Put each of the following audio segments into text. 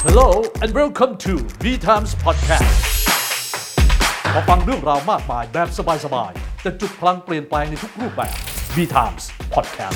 Hello and welcome to V Times Podcast มาฟังเรื่องราวมากมายแบบสบายๆแต่จุดพลังเปลี่ยนแปลงในทุกรูปแบบ V Times Podcast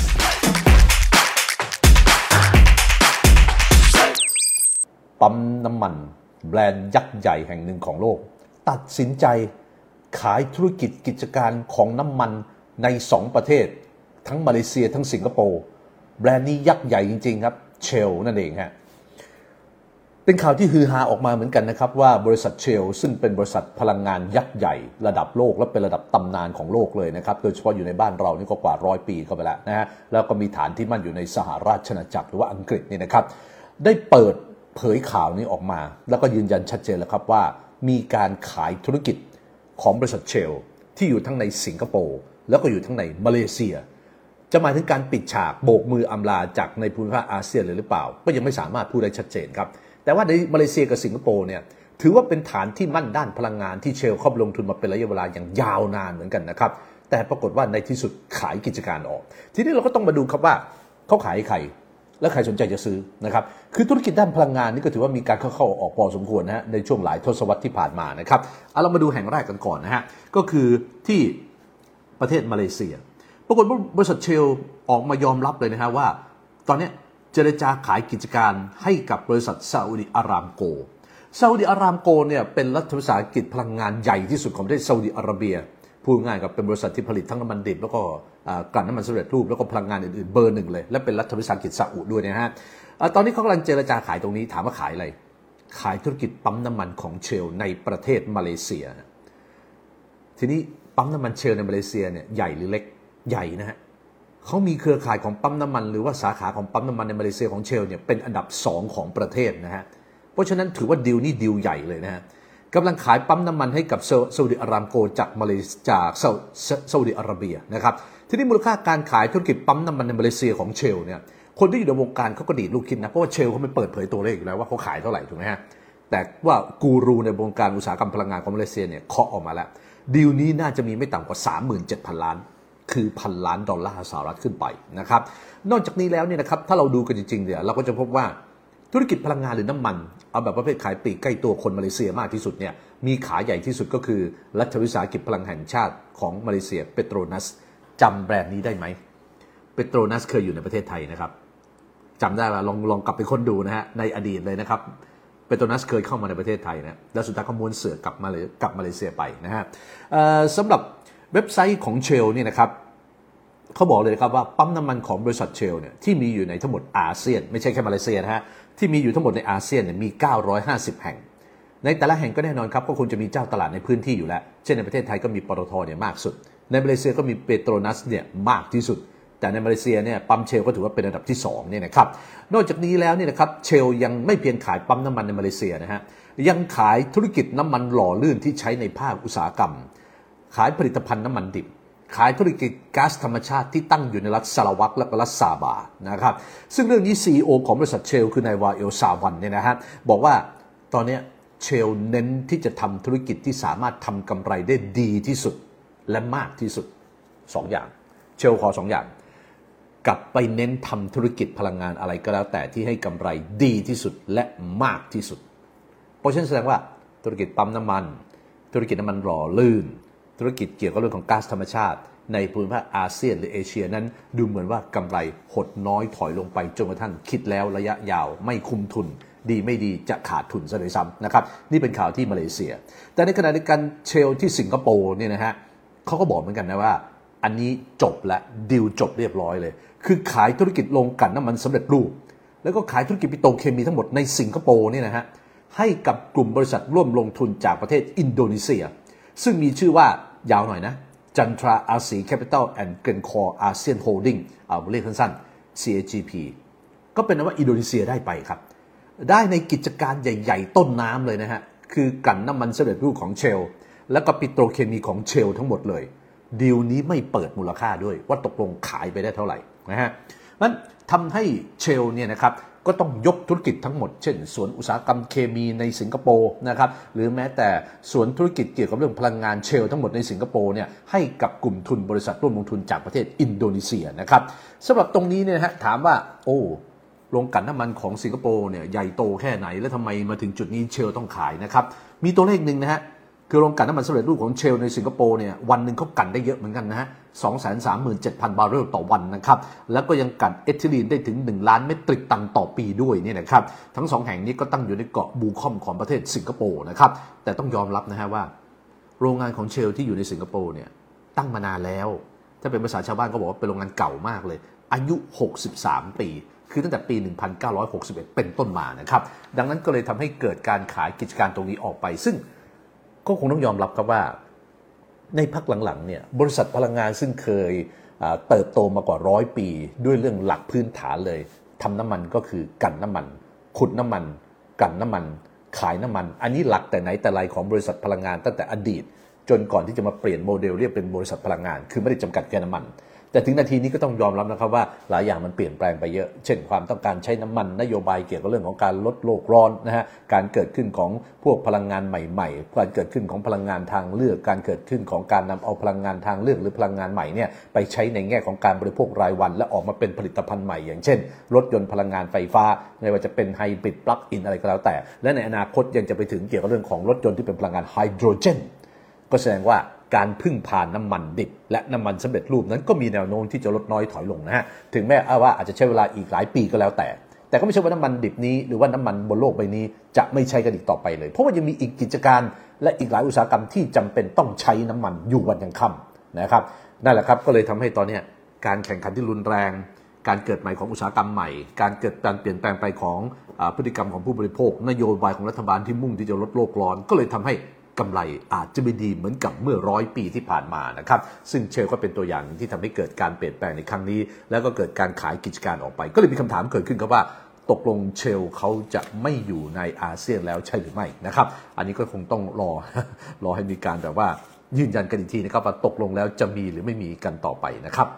ปั๊มน้ำมันแบรนด์ยักษ์ใหญ่แห่งหนึ่งของโลกตัดสินใจขายธุรกิจการของน้ำมันใน2ประเทศทั้งมาเลเซียทั้งสิงคโปร์แบรนด์นี้ยักษ์ใหญ่จริงๆครับเชลนั่นเองฮะเป็นข่าวที่ฮือฮาออกมาเหมือนกันนะครับว่าบริษัทเชลซึ่งเป็นบริษัทพลังงานยักษ์ใหญ่ระดับโลกและเป็นระดับตำนานของโลกเลยนะครับโดยเฉพาะอยู่ในบ้านเรานี่ก็กว่า100 ปีเข้าไปแล้วนะฮะแล้วก็มีฐานที่มั่นอยู่ในสหราชอาณาจักรหรือว่าอังกฤษนี่นะครับได้เปิดเผยข่าวนี้ออกมาแล้วก็ยืนยันชัดเจนแล้วครับว่ามีการขายธุรกิจของบริษัทเชลที่อยู่ทั้งในสิงคโปร์แล้วก็อยู่ทั้งในมาเลเซียจะหมายถึงการปิดฉากโบกมืออำลาจากในภูมิภาคอาเซียนเลยหรือเปล่าก็ยังไม่สามารถพูดได้ชัดเจนครับแต่ว่าในมาเลเซียกับสิงคโปร์เนี่ยถือว่าเป็นฐานที่มั่นด้านพลังงานที่เชลเข้าลงทุนมาเป็นระยะเวลาอย่างยาวนานเหมือนกันนะครับแต่ปรากฏว่าในที่สุดขายกิจการออกทีนี้เราก็ต้องมาดูครับว่าเขาขายให้ใครและใครสนใจจะซื้อนะครับคือธุรกิจด้านพลังงานนี่ก็ถือว่ามีการเข้าออกพอสมควรนะฮะในช่วงหลายทศวรรษที่ผ่านมานะครับเอาเรามาดูแห่งแรกกันก่อนนะฮะก็คือที่ประเทศมาเลเซียปรากฏว่าบริษัทเชลออกมายอมรับเลยนะฮะว่าตอนนี้เจรจาขายกิจการให้กับบริษัทซาอุดิอารามโกซาอุดิอารามโกเนี่ยเป็นรัฐวิสาหกิจพลังงานใหญ่ที่สุดของประเทศซาอุดิอาระเบียพูดง่ายกับเป็นบริษัทที่ผลิตทั้งน้ำมันดิบแล้วก็กลั่นน้ำมันสำเร็จรูปแล้วก็พลังงานอื่นๆเบอร์หนึ่งเลยและเป็นรัฐวิสาหกิจซาอุด้วยนะฮะตอนนี้เขากำลังเจรจาขายตรงนี้ถามว่าขายอะไรขายธุรกิจปั๊มน้ำมันของเชลในประเทศมาเลเซียทีนี้ปั๊มน้ำมันเชลในมาเลเซียเนี่ยใหญ่หรือเล็กใหญ่นะฮะเขามีเครือข่ายของปั๊มน้ำมันหรือว่าสาขาของปั๊มน้ำมันในมาเลเซียของเชลเนี่ยเป็นอันดับ2ของประเทศนะฮะเพราะฉะนั้นถือว่าดีลนี่ดีลใหญ่เลยนะฮะกำลังขายปั๊มน้ำมันให้กับซาอุดิอารามโกจากซาอุดิอาระเบียนะครับทีนี้มูลค่าการขายธุรกิจปั๊มน้ำมันในมาเลเซียของเชลเนี่ยคนที่อยู่ในวงการเขาก็ดีดลูกคิดนะเพราะว่าเชลเขาไม่เปิดเผยตัวเลขอยู่แล้วว่าเขาขายเท่าไหร่ถูกไหมฮะแต่ว่ากูรูในวงการอุตสาหกรรมพลังงานของมาเลเซียเนี่ยเคาะออกมาแล้วดีลนี้น่าจะมีไม่ต่ำกว่า 37,000 ล้านคือ$1,000,000,000 สหรัฐขึ้นไปนะครับนอกจากนี้แล้วเนี่ยนะครับถ้าเราดูกันจริงๆเนี่ยเราก็จะพบว่าธุรกิจพลังงานหรือน้ำมันเอาแบบประเภทขายปลีกใกล้ตัวคนมาเลเซียมากที่สุดเนี่ยมีขาใหญ่ที่สุดก็คือรัฐวิสาหกิจพลังแห่งชาติของมาเลเซียเปโตรนัสจำแบรนด์นี้ได้ไหมเปโตรนัสเคยอยู่ในประเทศไทยนะครับจำได้ว่าลองกลับไปค้นดูนะฮะในอดีตเลยนะครับเปโตรนัสเคยเข้ามาในประเทศไทยนะแล้วสุดท้ายก็ม้วนเสือกกลับมาเลเซียไปนะฮะสำหรับเว็บไซต์ของเชลนี่นะครับเขาบอกเลยครับว่าปั๊มน้ำมันของบริษัทเชลเนี่ยที่มีอยู่ในทั้งหมดอาเซียนไม่ใช่แค่มาเลเซียนะฮะที่มีอยู่ทั้งหมดในอาเซียนเนี่ยมี950แห่งในแต่ละแห่งก็แน่นอนครับก็คงจะมีเจ้าตลาดในพื้นที่อยู่แล้วเช่นในประเทศไทยก็มีปตทเนี่ยมากสุดในมาเลเซียก็มีเปโตรนัสเนี่ยมากที่สุดแต่ในมาเลเซียเนี่ยปั๊มเชลก็ถือว่าเป็นอันดับที่2เนี่ยนะครับนอกจากนี้แล้วเนี่ยนะครับเชลยังไม่เพียงขายปั๊มน้ำมันในมาเลเซียนะฮะยังขายธุรกิจน้ำมันหล่อลื่นที่ใช้ในภาคอุตสาหกรรมขายผลิตภัณฑ์น้ำมันดิบขายธุรกิจก๊าซธรรมชาติที่ตั้งอยู่ในรัฐซาราวักและรัฐซาบานะครับซึ่งเรื่องนี้ CEO ของบริษัทเชลคือนาย วาเอล ซาวันเนี่ยนะฮะบอกว่าตอนนี้เชลเน้นที่จะทำธุรกิจที่สามารถทำกำไรได้ดีที่สุดและมากที่สุด2อย่างเชลขอ2อย่างกลับไปเน้นทำธุรกิจพลังงานอะไรก็แล้วแต่ที่ให้กำไรดีที่สุดและมากที่สุดเพราะฉะนั้นแสดงว่าธุรกิจปั๊มน้ำมันธุรกิจน้ำมันหล่อลื่นธุรกิจเกี่ยวกับเรื่องของก๊าซธรรมชาติในภูมิภาคอาเซียนหรือเอเชียนั้นดูเหมือนว่ากำไรหดน้อยถอยลงไปจนกระทั่งคิดแล้วระยะยาวไม่คุ้มทุนดีไม่ดีจะขาดทุนซะด้วยซ้ำนะครับนี่เป็นข่าวที่มาเลเซียแต่ในขณะเดียวกันเชลที่สิงคโปร์เนี่ยนะฮะเขาก็บอกเหมือนกันนะว่าอันนี้จบและดีลจบเรียบร้อยเลยคือขายธุรกิจโรงกลั่นน้ำมันสำเร็จรูปแล้วก็ขายธุรกิจปิโตรเคมีทั้งหมดในสิงคโปร์เนี่ยนะฮะให้กับกลุ่มบริษัทร่วมลงทุนจากประเทศอินโดนีเซียซึ่งมีชื่อว่ายาวหน่อยนะจันทราอาซีแคปิตอลแอนด์เกรนคอร์อาเซียนโฮลดิ้งเอาเรียกสั้นๆ CAGP ก็เป็นว่าอินโดนีเซียได้ไปครับได้ในกิจการใหญ่ๆต้นน้ำเลยนะฮะคือกลั่นน้ำมันสำเร็จรูปของเชลแล้วก็ปิโตรเคมีของเชลทั้งหมดเลยดีลนี้ไม่เปิดมูลค่าด้วยว่าตกลงขายไปได้เท่าไหร่นะฮะนั้นทำให้เชลเนี่ยนะครับก็ต้องยกธุรกิจทั้งหมดเช่นสวนอุตสาหกรรมเคมีในสิงคโปร์นะครับหรือแม้แต่สวนธุรกิจเกี่ยวกับเรื่องพลังงานเชลทั้งหมดในสิงคโปร์เนี่ยให้กับกลุ่มทุนบริษัทร่วมลงทุนจากประเทศอินโดนีเซียนะครับสำหรับตรงนี้เนี่ยฮะถามว่าโอ้โรงกลั่นน้ำมันของสิงคโปร์เนี่ยใหญ่โตแค่ไหนและทำไมมาถึงจุดนี้เชลต้องขายนะครับมีตัวเลขหนึ่งนะฮะคือโรงกลั่นน้ำมันสำเร็จรูปของเชลในสิงคโปร์เนี่ยวันหนึ่งเขากลั่นได้เยอะเหมือนกันนะฮะ 237,000 บาร์เรลต่อวันนะครับแล้วก็ยังกลั่นเอทิลีนได้ถึง1 ล้านเมตริกตันต่อปีด้วยเนี่ยนะครับทั้ง2แห่งนี้ก็ตั้งอยู่ในเกาะบูคอมของประเทศสิงคโปร์นะครับแต่ต้องยอมรับนะฮะว่าโรงงานของเชลที่อยู่ในสิงคโปร์เนี่ยตั้งมานานแล้วถ้าเป็นภาษาชาวบ้านก็บอกว่าเป็นโรงงานเก่ามากเลยอายุ63 ปีคือตั้งแต่ปี 1961 เป็นต้นมานะครับดังนั้นก็เลยทำให้เกิดการขายกิจการตรงนี้ออกไปซึ่งก็คงต้องยอมรับครับว่าในพักหลังๆเนี่ยบริษัทพลังงานซึ่งเคยเติบโตมากว่า100 ปีด้วยเรื่องหลักพื้นฐานเลยทำน้ำมันก็คือกลั่นน้ำมันขุดน้ำมันกลั่นน้ำมันขายน้ำมันอันนี้หลักแต่ไหนแต่ไรของบริษัทพลังงานตั้งแต่อดีตจนก่อนที่จะมาเปลี่ยนโมเดลเรียกเป็นบริษัทพลังงานคือไม่ได้จำกัดแค่น้ำมันแต่ถึงนาทีนี้ก็ต้องยอมรับนะครับว่าหลายอย่างมันเปลี่ยนแปลงไปเยอะเช่นความต้องการใช้น้ำมันนโยบายเกี่ยวกับเรื่องของการลดโลกร้อนนะฮะการเกิดขึ้นของพวกพลังงานใหม่ๆการเกิดขึ้นของพลังงานทางเลือกการเกิดขึ้นของการนำเอาพลังงานทางเลือกหรือพลังงานใหม่เนี่ยไปใช้ในแง่ของการบริโภครายวันและออกมาเป็นผลิตภัณฑ์ใหม่อย่างเช่นรถยนต์พลังงานไฟฟ้าไม่ว่าจะเป็นไฮบริดปลั๊กอินอะไรก็แล้วแต่และในอนาคตยังจะไปถึงเกี่ยวกับเรื่องของรถยนต์ที่เป็นพลังงานไฮโดรเจนก็แสดงว่าการพึ่งพาน้ำมันดิบและน้ำมันสำเร็จรูปนั้นก็มีแนวโน้มที่จะลดน้อยถอยลงนะฮะถึงแม้ว่าอาจจะใช้เวลาอีกหลายปีก็แล้วแต่ก็ไม่ใช่ว่าน้ำมันดิบนี้หรือว่าน้ำมันบนโลกใบนี้จะไม่ใช้กันอีกต่อไปเลยเพราะว่ายังมีอีกกิจการและอีกหลายอุตสาหกรรมที่จำเป็นต้องใช้น้ำมันอยู่วันยังค่ำนะครับนั่นแหละครับก็เลยทำให้ตอนนี้การแข่งขันที่รุนแรงการเกิดใหม่ของอุตสาหกรรมใหม่การเกิดการเปลี่ยนแปลงไปของพฤติกรรมของผู้บริโภคนโยบายของรัฐบาลที่มุ่งที่จะลดโลกร้อนก็เลยทำให้กำไรอาจจะไม่ดีเหมือนกับเมื่อ100 ปีที่ผ่านมานะครับซึ่งเชลก็เป็นตัวอย่างที่ทำให้เกิดการเปลี่ยนแปลงในครั้งนี้แล้วก็เกิดการขายกิจการออกไปก็เลยมีคำถามเกิดขึ้นครับว่าตกลงเชลเขาจะไม่อยู่ในอาเซียนแล้วใช่หรือไม่นะครับอันนี้ก็คงต้องรอให้มีการแบบว่ายืนยันกันอีกทีนะครับว่าตกลงแล้วจะมีหรือไม่มีกันต่อไปนะครับ